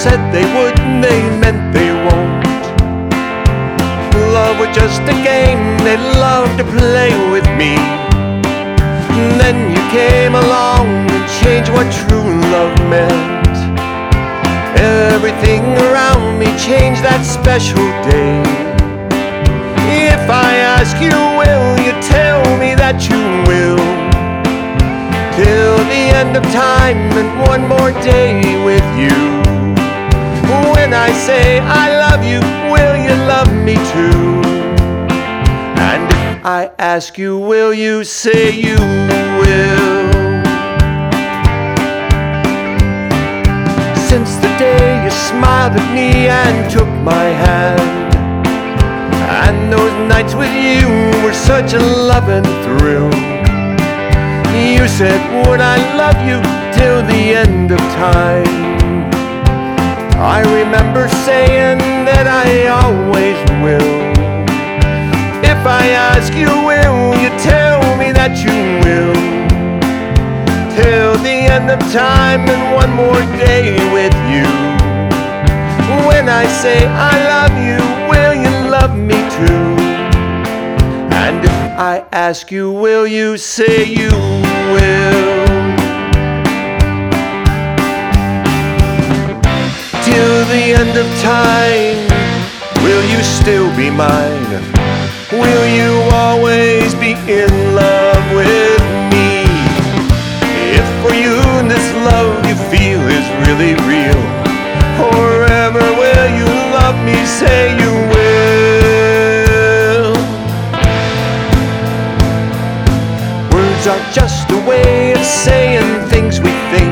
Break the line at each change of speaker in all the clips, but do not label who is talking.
said they would, they meant they won't. Love was just a game they loved to play with me. And then you came along and changed what true love meant. Everything around me changed that special day. If I ask you, will you tell me that you will? Till the end of time and one more day with you. When I say I love you, will you love me too? And if I ask you, will you say you will? Since the day you smiled at me and took my hand, and those nights with you were such a love and thrill. You said, would I love you till the end of time? I remember saying that I always will. If I ask you, will you tell me that you will? Till the end of time and one more day with you. When I say I love you, will you love me too? And if I ask you, will you say you will? Till the end of time, will you still be mine? Will you always be in love with me? If for you this love you feel is really real, forever will you love me? Say you will. Words are just a way of saying things we think.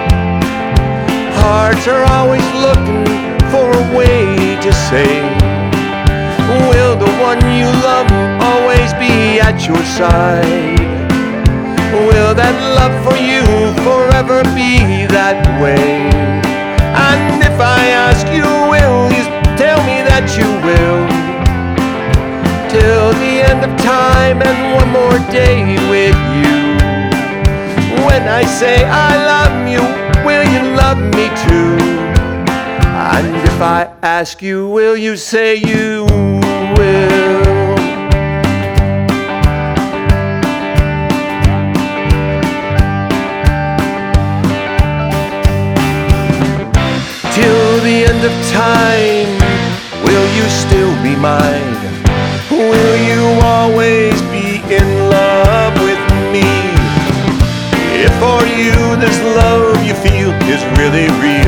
Hearts are always looking for a way to say. Will the one you love always be at your side? Will that love for you forever be that way? And if I ask you, will you tell me that you will? Till the end of time and one more day with you. When I say I love you, will you love me too? And if I ask you, will you say you will? Till the end of time, will you still be mine? Will you always be in love with me? If for you this love you feel is really real,